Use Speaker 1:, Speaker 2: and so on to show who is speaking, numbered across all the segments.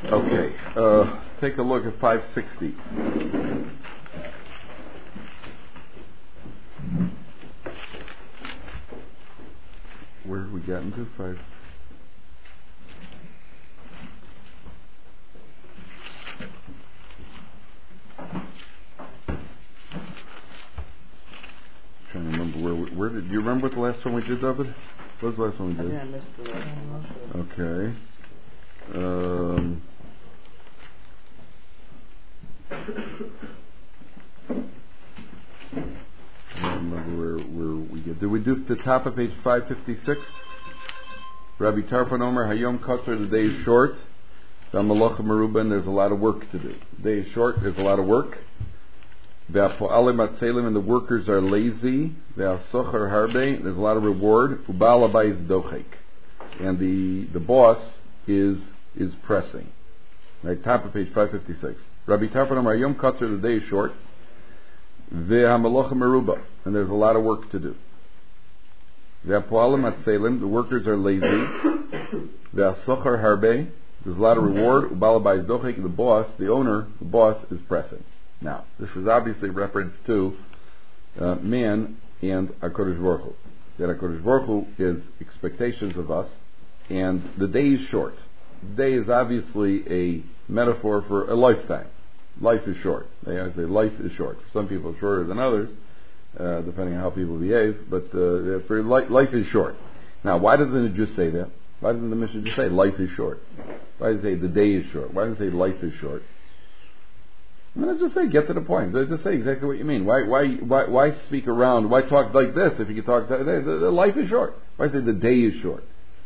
Speaker 1: Okay, take a look at 560. Where have we gotten to? Trying to remember where did you remember what the last one we did, David? What was the last one we did?
Speaker 2: I missed the last one.
Speaker 1: Okay. I don't remember where we get. Did we do the top of page 556? Rabbi Tarfon Omer Hayom Katzar, the day is short. Malacha Meruban, there's a lot of work to do. The day is short, there's a lot of work. Ve'apo'alim atzelim, and the workers are lazy. Ve'asochar harbe, there's a lot of reward. U'ba'al habayis dochek, and the boss is pressing. Right, top of page 556. Rabbi Tarfon Omer Hayom Katzar, the day is short. Ve'hamalocha meruba, and there's a lot of work to do. Ve'apo'alim atzelim, the workers are lazy. Ve'asochar harbe, there's a lot of reward. U'ba'al habayis dochek, the boss is pressing. Now, this is obviously reference to man and HaKadosh Baruch Hu. That HaKadosh Baruch Hu is expectations of us, and the day is short. The day is obviously a metaphor for a lifetime. Life is short. They always say life is short. For some people, it's shorter than others, depending on how people behave, but life is short. Now, why doesn't it just say that? Why doesn't the Mishnah just say life is short? Why does it say the day is short? Why does it say life is short? I'm going to just say, get to the point. Just say exactly what you mean. Why speak around? Why talk like this if you can talk? The life is short. Why say the day is short?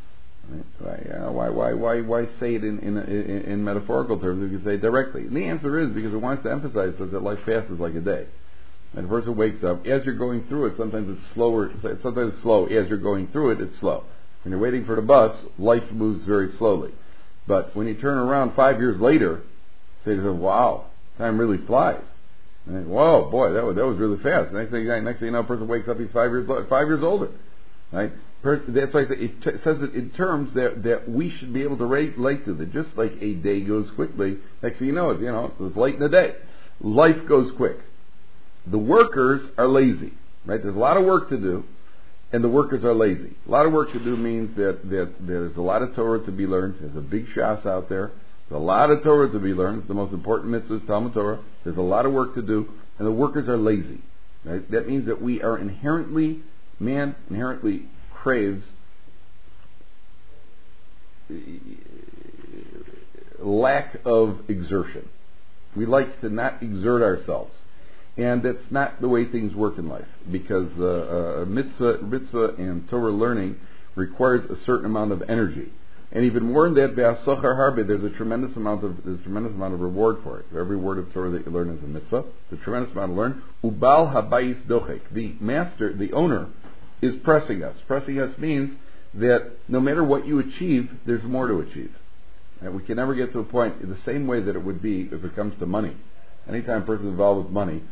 Speaker 1: Why say it in metaphorical terms if you say it directly? And the answer is because it wants to emphasize that life passes like a day. And a person wakes up as you're going through it. Sometimes it's slower. Sometimes it's slow. As you're going through it, it's slow. When you're waiting for the bus, life moves very slowly. But when you turn around 5 years later, say to yourself, "Wow, time really flies." And whoa, boy, that was really fast. Next thing you know, a person wakes up, he's 5 years older. Right? That's why it says it in terms that we should be able to relate to. That just like a day goes quickly, next thing you know, it's late in the day. Life goes quick. The workers are lazy. Right? There's a lot of work to do, and the workers are lazy. A lot of work to do means that there's a lot of Torah to be learned. There's a big shas out there. There's a lot of Torah to be learned. It's the most important mitzvah is Talmud Torah. There's a lot of work to do, and the workers are lazy. Right? That means that man inherently craves lack of exertion. We like to not exert ourselves. And that's not the way things work in life, because mitzvah and Torah learning requires a certain amount of energy. And even more than that, there's a tremendous amount of reward for it. For every word of Torah that you learn is a mitzvah. It's a tremendous amount to learn. Ubal habayis dochek. The master, the owner, is pressing us. Pressing us means that no matter what you achieve, there's more to achieve. And we can never get to a point in the same way that it would be if it comes to money. Anytime a person is involved with money,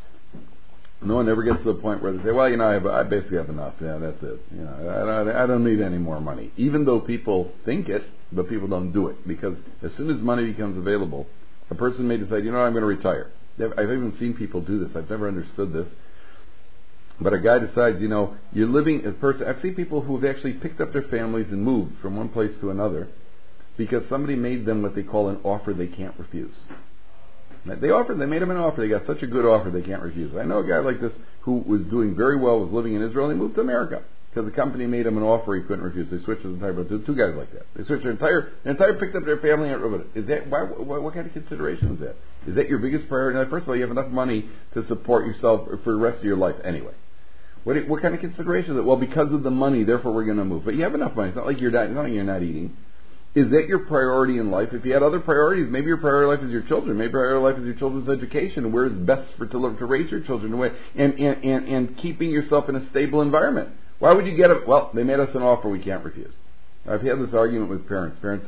Speaker 1: no one ever gets to the point where they say, "Well, I basically have enough. Yeah, that's it. I don't need any more money." Even though people think it, but people don't do it, because as soon as money becomes available, a person may decide, I'm going to retire. I've even seen people do this. I've never understood this, but a guy decides, you're living a person. I've seen people who have actually picked up their families and moved from one place to another because somebody made them what they call an offer they can't refuse. They made him an offer. They got such a good offer they can't refuse. I know a guy like this who was doing very well, was living in Israel, and he moved to America because the company made him an offer he couldn't refuse. They switched his entire, two guys like that. They switched their entire picked up their family and got rid of it. Is that what kind of consideration is that? Is that your biggest priority? Now, first of all, you have enough money to support yourself for the rest of your life anyway. What kind of consideration is it? Well, because of the money, therefore we're going to move. But you have enough money. It's not like you're not eating. Is that your priority in life? If you had other priorities, maybe your priority in life is your children. Maybe your priority in life is your children's education. Where is best to raise your children away and keeping yourself in a stable environment. Why would you get it? Well, they made us an offer we can't refuse. I've had this argument with parents. Parents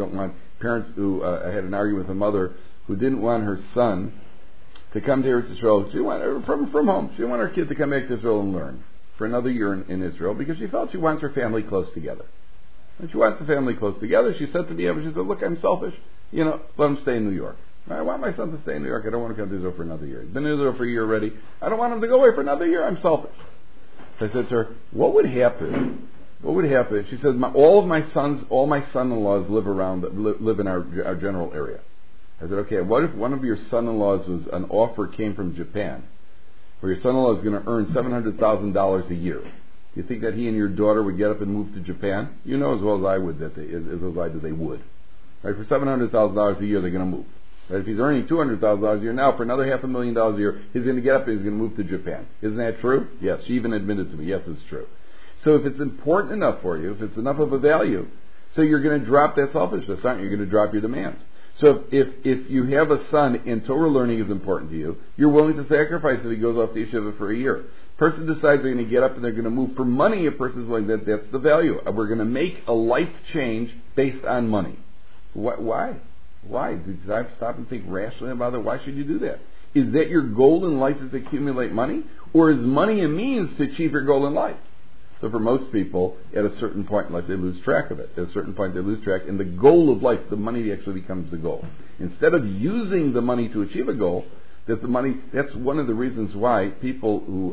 Speaker 1: I had an argument with a mother who didn't want her son to come to Eretz Israel. She wanted from home. She didn't want her kid to come back to Israel and learn for another year in Israel because she felt she wants her family close together. And she wants the family close together. She said to me, she said, "Look, I'm selfish. let him stay in New York. I want my son to stay in New York. I don't want to come to Israel for another year. He's been in Israel for a year already. I don't want him to go away for another year. I'm selfish. So I said to her, what would happen? She said, all my son-in-laws live in our general area. I said, okay, what if one of your son-in-laws was an offer came from Japan, where your son-in-law is going to earn $700,000 a year? You think that he and your daughter would get up and move to Japan? You know as well as I would that they would. Right? For $700,000 a year, they're going to move. Right? If he's earning $200,000 a year now, for another $500,000 a year, he's going to get up and he's going to move to Japan. Isn't that true? Yes. She even admitted to me, yes, it's true. So if it's important enough for you, if it's enough of a value, so you're going to drop that selfishness, aren't you? You're going to drop your demands. So if you have a son and Torah learning is important to you, you're willing to sacrifice if he goes off to yeshiva for a year. Person decides they're going to get up and they're going to move for money. A person's willing, that's the value. We're going to make a life change based on money. Why? Because I stop and think rationally about it. Why should you do that? Is that your goal in life is to accumulate money? Or is money a means to achieve your goal in life? So for most people, at a certain point in life, they lose track of it. At a certain point, they lose track. And the goal of life, the money actually becomes the goal. Instead of using the money to achieve a goal, that's one of the reasons why people who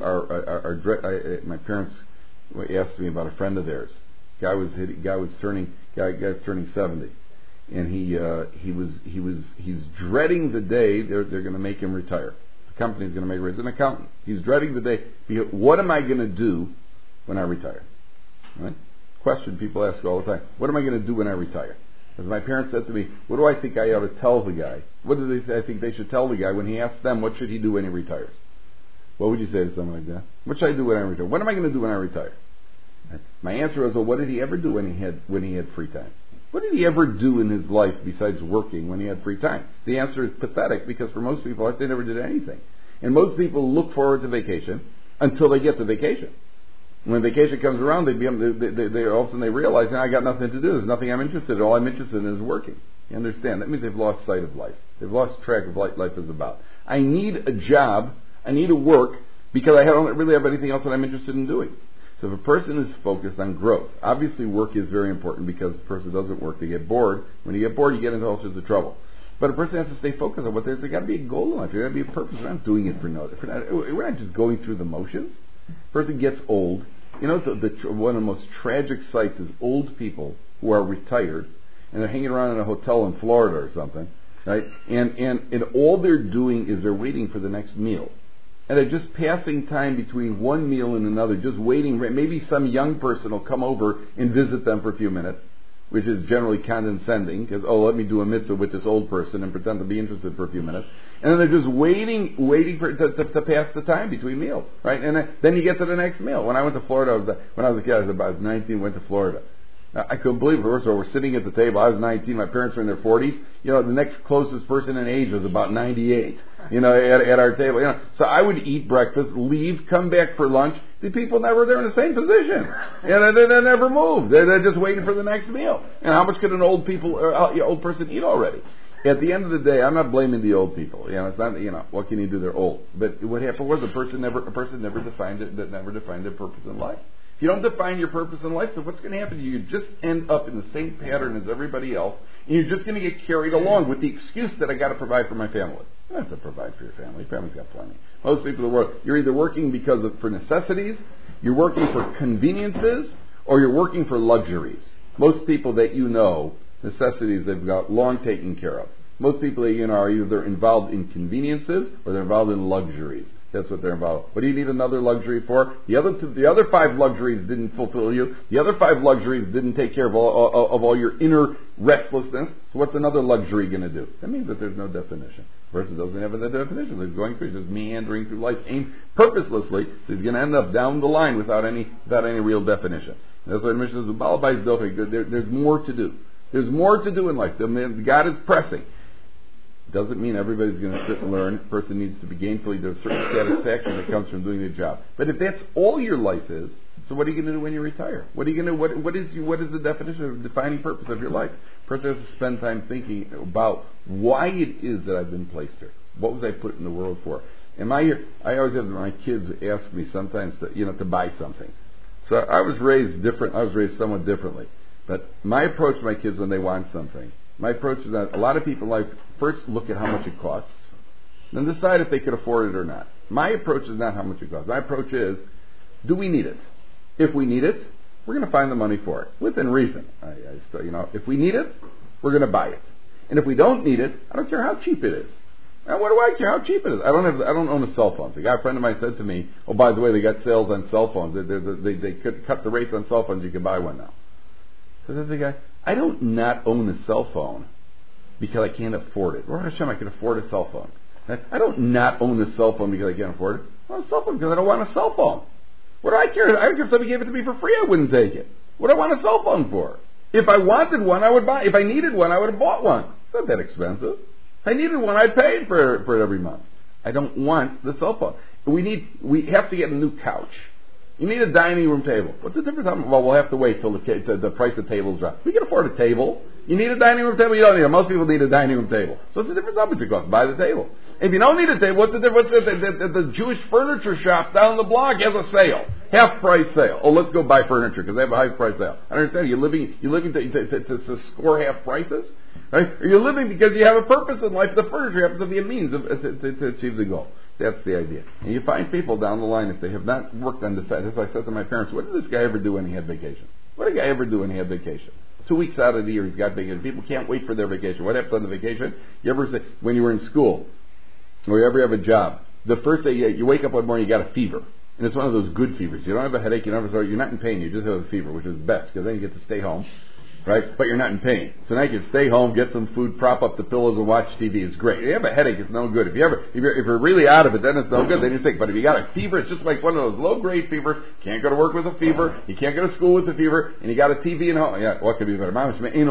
Speaker 1: my parents asked me about a friend of theirs. Guy's turning 70. And he's dreading the day they're going to make him retire. The company's going to make him retire. He's an accountant. He's dreading the day. What am I going to do when I retire? Right? Question people ask all the time. What am I going to do when I retire? As my parents said to me, what do I think I ought to tell the guy? What do I think they should tell the guy when he asks them what should he do when he retires? What would you say to someone like that? What should I do when I retire? What am I going to do when I retire? My answer was, well, what did he ever do when he had free time? What did he ever do in his life besides working when he had free time? The answer is pathetic, because for most people, they never did anything. And most people look forward to vacation until they get to vacation. When vacation comes around, they all of a sudden they realize, I got nothing to do. There's nothing I'm interested in. All I'm interested in is working. You understand? That means they've lost sight of life. They've lost track of what life is about. I need a job. I need to work because I don't really have anything else that I'm interested in doing. So if a person is focused on growth, obviously work is very important, because if a person doesn't work, they get bored. When you get bored, you get into all sorts of trouble. But a person has to stay focused on what there's got to be a goal in life. There's got to be a purpose. We're not doing it we're not just going through the motions. A person gets old. One of the most tragic sights is old people who are retired and they're hanging around in a hotel in Florida or something, right? And all they're doing is they're waiting for the next meal. And they're just passing time between one meal and another, just waiting. Maybe some young person will come over and visit them for a few minutes, which is generally condescending, because, let me do a mitzvah with this old person and pretend to be interested for a few minutes. And then they're just waiting for to pass the time between meals, right? And then you get to the next meal. When I went to Florida, when I was a kid, I was about 19, went to Florida. I couldn't believe it. First of all, we're sitting at the table. I was 19. My parents were in their 40s. The next closest person in age was about 98. At our table. So I would eat breakfast, leave, come back for lunch. The people they're in the same position. They never move. They're just waiting for the next meal. And how much could an old person eat already? At the end of the day, I'm not blaming the old people. It's not. What can you do? They're old. But what happened was a person never defined their purpose in life. If you don't define your purpose in life, so what's going to happen to you? You just end up in the same pattern as everybody else, and you're just going to get carried along with the excuse that I got to provide for my family. You don't have to provide for your family. Your family's got plenty. Most people in the world, you're either working for necessities, you're working for conveniences, or you're working for luxuries. Most people that necessities they've got long taken care of. Most people that are either involved in conveniences or they're involved in luxuries. That's what they're involved. What do you need another luxury for? The other 5 luxuries didn't fulfill you. The other 5 luxuries didn't take care of all your inner restlessness. So what's another luxury going to do? That means that there's no definition. The person doesn't have a definition. He's going through, just meandering through life, purposelessly. So he's going to end up down the line without any real definition. That's why the mission says, there's more to do. There's more to do in life. God is pressing. Doesn't mean everybody's going to sit and learn. A person needs to be gainfully. There's a certain satisfaction that comes from doing the job. But if that's all your life is, so what are you going to do when you retire? What are you going to? What is the definition of defining purpose of your life? A person has to spend time thinking about why it is that I've been placed here. What was I put in the world for? Am I here? I always have my kids ask me sometimes to buy something. So I was raised different. I was raised somewhat differently. But my approach to my kids when they want something My approach is that a lot of people like first look at how much it costs, then decide if they could afford it or not. My approach is not how much it costs. My approach is, do we need it? If we need it, we're going to find the money for it within reason. If we need it, we're going to buy it. And if we don't need it, I don't care how cheap it is. And what do I care how cheap it is? I don't own a cell phone. So a friend of mine said to me, "Oh, by the way, they got sales on cell phones. They could cut the rates on cell phones. You can buy one now." So I said to the guy, "I don't not own a cell phone because I can't afford it. Baruch Hashem, I can afford a cell phone. I don't not own a cell phone because I can't afford it. I own a cell phone because I don't want a cell phone. What do I care? I don't care if somebody gave it to me for free. I wouldn't take it. What do I want a cell phone for? If I wanted one, I would buy. If I needed one, I would have bought one. It's not that expensive. If I needed one, I paid for it every month. I don't want the cell phone. We have to get a new couch. You need a dining room table. What's the difference? Well, we'll have to wait till the price of tables drop. We can afford a table. You need a dining room table? You don't need it. Most people need a dining room table. So what's the difference? How much it costs? Buy the table. If you don't need a table, what's the difference? The Jewish furniture shop down the block has a sale. Half price sale. Oh, let's go buy furniture because they have a high price sale. I understand. You're living to score half prices? Right? Or you're living because you have a purpose in life. The furniture happens to be a means to achieve the goal. That's the idea. And you find people down the line, if they have not worked on this, as I said to my parents, what did this guy ever do when he had vacation? What did a guy ever do when he had vacation? 2 weeks out of the year he's got vacation. People can't wait for their vacation. What happens on the vacation? You ever say, when you were in school, or you ever have a job, the first day you wake up one morning, you got a fever. And it's one of those good fevers. You don't have a headache, you're not in pain, you just have a fever, which is best, because then you get to stay home. Right? But you're not in pain. So now you can stay home, get some food, prop up the pillows and watch TV. It's great. If you have a headache, it's no good. If you're really out of it, then it's no good. Then you're sick. But if you got a fever, it's just like one of those low-grade fevers. Can't go to work with a fever. You can't go to school with a fever. And you got a TV in home. Yeah, what could be better?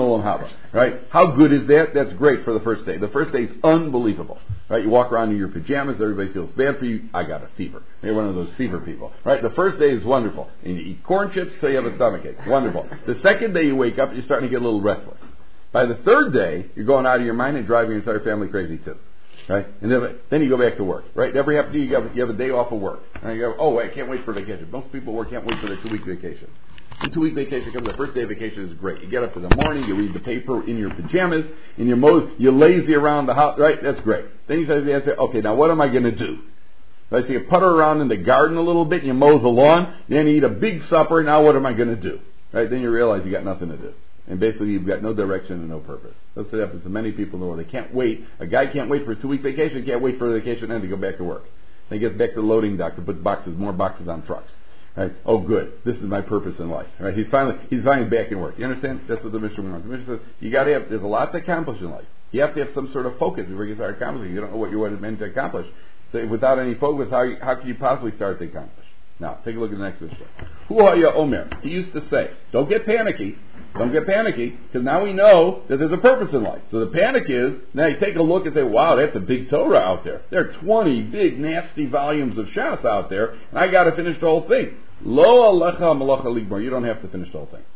Speaker 1: Right? How good is that? That's great for the first day. The first day is unbelievable. Right? You walk around in your pajamas. Everybody feels bad for you. I got a fever. You're one of those fever people. Right? The first day is wonderful. And you eat corn chips till you have a stomachache. Wonderful. The second day you wake up, you're starting to get a little restless. By the third day, you're going out of your mind and driving your entire family crazy too. Right? And then you go back to work. Right? Never have to do, you have a day off of work. And you go, oh, wait, I can't wait for vacation. Most people can't wait for their 2-week vacation. The 2-week vacation comes, the first day of vacation is great. You get up in the morning, you read the paper in your pajamas, and you lazy around the house. Right? That's great. Then you say, okay, now what am I going to do? Right? So you putter around in the garden a little bit, and you mow the lawn, then you eat a big supper. Now what am I going to do? Right? Then you realize you got nothing to do. And basically you've got no direction and no purpose. That's what happens to many people in the world. They can't wait. A guy can't wait for a 2-week vacation. Can't wait for the vacation and to go back to work. Then he gets back to the loading dock to put more boxes on trucks. Right? Oh, good. This is my purpose in life. Right? He's finally back in work. You understand? That's what the mission wants. The mission says there's a lot to accomplish in life. You have to have some sort of focus before you start accomplishing. You don't know what you're meant to accomplish. So without any focus, how can you possibly start to accomplish? Now, take a look at the next mission. Hu haya omer. He used to say, don't get panicky, because now we know that there's a purpose in life. So the panic is, now you take a look and say, wow, that's a big Torah out there. There are 20 big, nasty volumes of Shas out there, and I got to finish the whole thing. Lo alecha malacha ligmar. You don't have to finish the whole thing.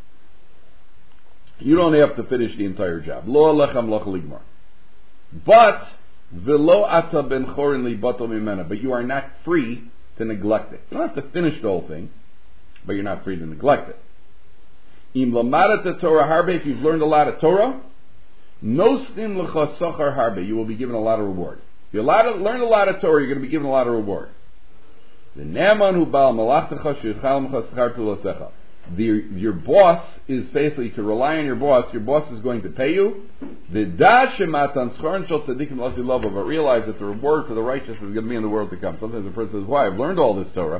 Speaker 1: You don't have to finish the entire job. Lo alecha malacha ligmar. But, velo ata ben chorin li bato mimena. But you are not free to neglect it. You don't have to finish the whole thing, but you're not free to neglect it. Im lamadat Torah harbe, if you've learned a lot of Torah, nostim lecha sachar harbe, you will be given a lot of reward. If you learn a lot of Torah, you're going to be given a lot of reward. The ne'aman hu ba'al malachtecha sheyichalem schar tulasecha. Your boss is faithfully to rely on your boss. Your boss is going to pay you. The da shematan schar shel tzadikim l'azilava, but realize that the reward for the righteous is going to be in the world to come. Sometimes a person says, "Why? I've learned all this Torah.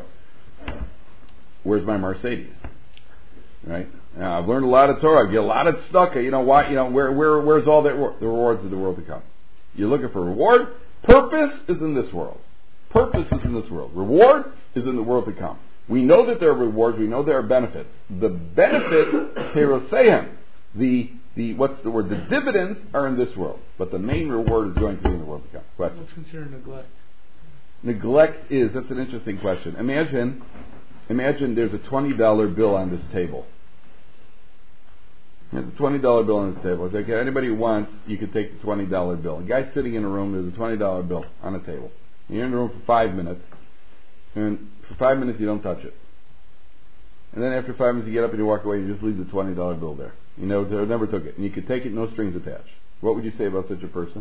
Speaker 1: Where's my Mercedes?" Right? Now, I've learned a lot of Torah. I get a lot of tzedakah. You know why? You know where's all that? The rewards of the world to come. You're looking for reward. Purpose is in this world. Purpose is in this world. Reward is in the world to come. We know that there are rewards. We know there are benefits. The benefits, peroseim, what's the word? The dividends are in this world, but the main reward is going to be in the world to come. Question.
Speaker 2: What's considered neglect?
Speaker 1: Neglect that's an interesting question. Imagine there's a $20 bill on this table. There's a $20 bill on this table. It's like, anybody who wants, you can take the $20 bill. A guy sitting in a room, there's a $20 bill on a table. You're in the room for 5 minutes, and for 5 minutes you don't touch it. And then after 5 minutes you get up and you walk away and you just leave the $20 bill there. You know, they never took it. And you could take it, no strings attached. What would you say about such a person?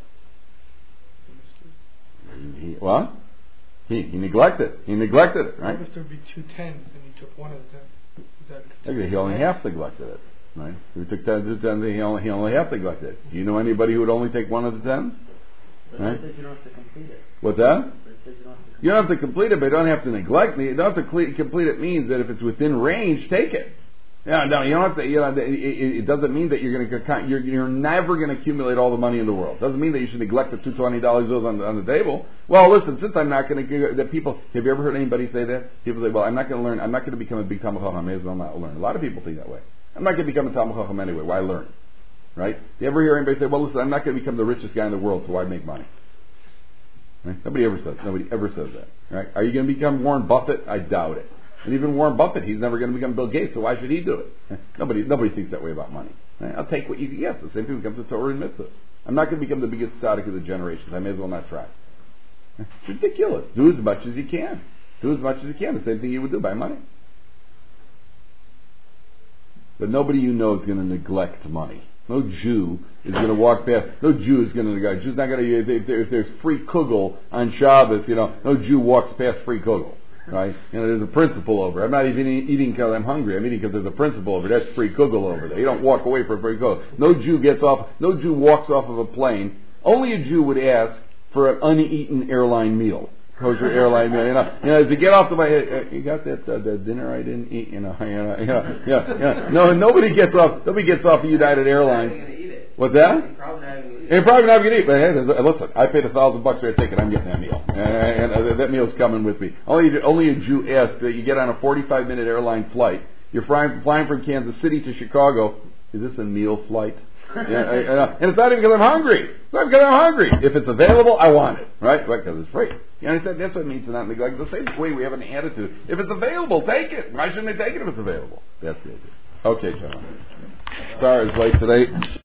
Speaker 1: What? He neglected. He neglected it, right?
Speaker 2: What if there would be 2 tens and he took one of the 10? Is that
Speaker 1: Okay, he only half neglected it, right? If he took 2 tens, he only half neglected it. Do you know anybody who would only take one of the tens?
Speaker 3: But
Speaker 1: Right?
Speaker 3: it says you don't have to complete it.
Speaker 1: What's that?
Speaker 3: But it says you don't have to complete
Speaker 1: You don't have to complete it, but you don't have to neglect it. You don't have to complete it means that if it's within range, take it. Yeah, no, you don't have to. You know, it doesn't mean that you're never going to accumulate all the money in the world. It doesn't mean that you should neglect the $220 bills on the table. Well, listen, since I'm not going to, that people. Have you ever heard anybody say that? People say, "Well, I'm not going to learn. I'm not going to become a big Talmud Chacham. I may as well not learn." A lot of people think that way. I'm not going to become a Talmud Chacham anyway. Why learn? Right? You ever hear anybody say, "Well, listen, I'm not going to become the richest guy in the world, so why make money?" Right? Nobody ever says that. Right? Are you going to become Warren Buffett? I doubt it. And even Warren Buffett, he's never going to become Bill Gates, so why should he do it? Nobody thinks that way about money. Right? I'll take what you can get. The same thing when it comes to Torah and mitzvahs. I'm not going to become the biggest tzaddik of the generations. I may as well not try. It's ridiculous. Do as much as you can. Do as much as you can. The same thing you would do by money. But nobody you know is going to neglect money. No Jew is going to walk past. No Jew is going to neglect. Jew's not going to. If there's free kugel on Shabbos, no Jew walks past free kugel. Right? There's a principle over it. I'm not even eating because I'm hungry. I'm eating because there's a principle over it. That's free kugel over there. You don't walk away for a free kugel. No Jew walks off of a plane. Only a Jew would ask for an uneaten airline meal. Kosher airline meal. As you get off the plane, you got that dinner I didn't eat. No, nobody gets off the United Airlines. What's that? You're probably not going to eat. But hey, listen, I paid $1,000 for a ticket. I'm getting that meal, and that meal's coming with me. Only a Jew asks that you get on a 45-minute airline flight. You're flying from Kansas City to Chicago. Is this a meal flight? And it's not even because I'm hungry. It's not because I'm hungry. If it's available, I want it. Right? Because it's free. You understand? That's what it means to not neglect. The same way we have an attitude. If it's available, take it. Why shouldn't I take it if it's available? That's it. Okay, gentlemen. Sorry it's late today.